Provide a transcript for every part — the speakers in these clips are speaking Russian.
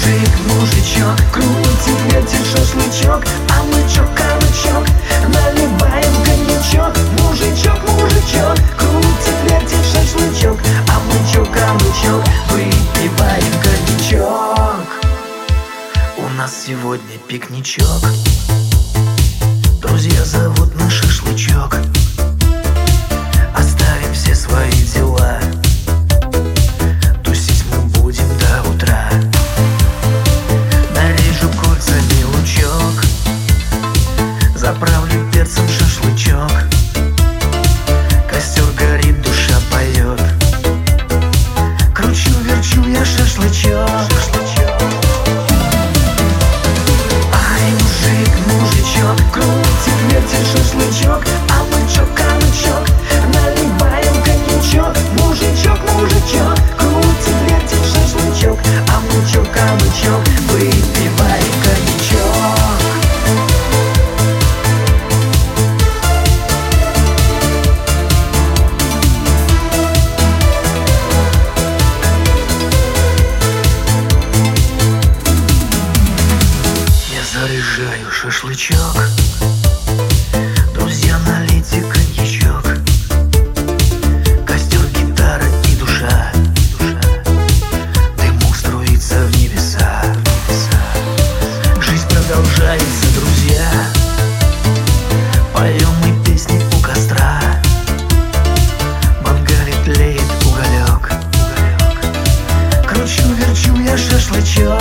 мужичок, крутит, вертит шашлычок, а мы чё, кабачок, наливаем коньячок. Мужичок, мужичок, крутит, вертит шашлычок, а мы чё, кабачок, выпиваем коньячок. У нас сегодня пикничок, друзья зовут на шашлычок. Оставим все свои дела, тусить мы будем до утра. Нарежу кольцами лучок, заправлю перцем шашлычок. Костер горит, душа поет, кручу, верчу я шашлычок. Ай, мужик, мужичок, крутит, вертит шашлычок, а мы чё, кабачок, наливаем коньячок. Мужичок, мужичок, крутит, вертит шашлычок, а мы чё, кабачок, выпиваем коньячок. Я заряжаю шашлычок, друзья, налейте коньячок. Костер, гитара и душа, дымок струится в небеса. Жизнь продолжается, друзья, поем мы песни у костра. Мангале тлеет уголек, кручу, верчу я шашлычок.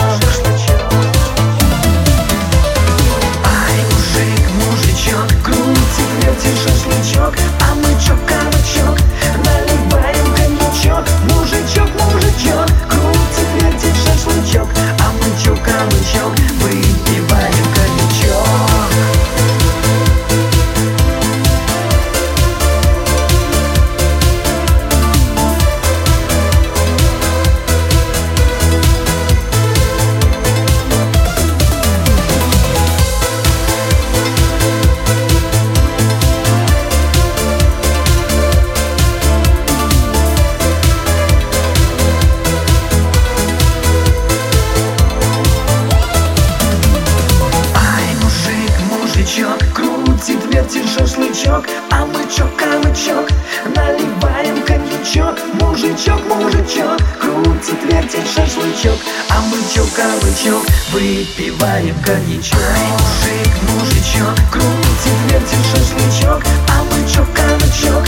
Крутит, вертит шашлычок, а мы чё, кабачок, наливаем коньячок. Мужичок, мужичок, крутит, вертит шашлычок, а мы чё, кабачок, выпиваем коньячок. Крутит, вертит шашлычок, а мы чё, кабачок, наливаем коньячок. Мужичок, мужичок, крутит, вертит шашлычок, а мы чё, кабачок, выпиваем коньячок. Мужик, мужичок, крутит, вертит шашлычок, а мы чё, кабачок,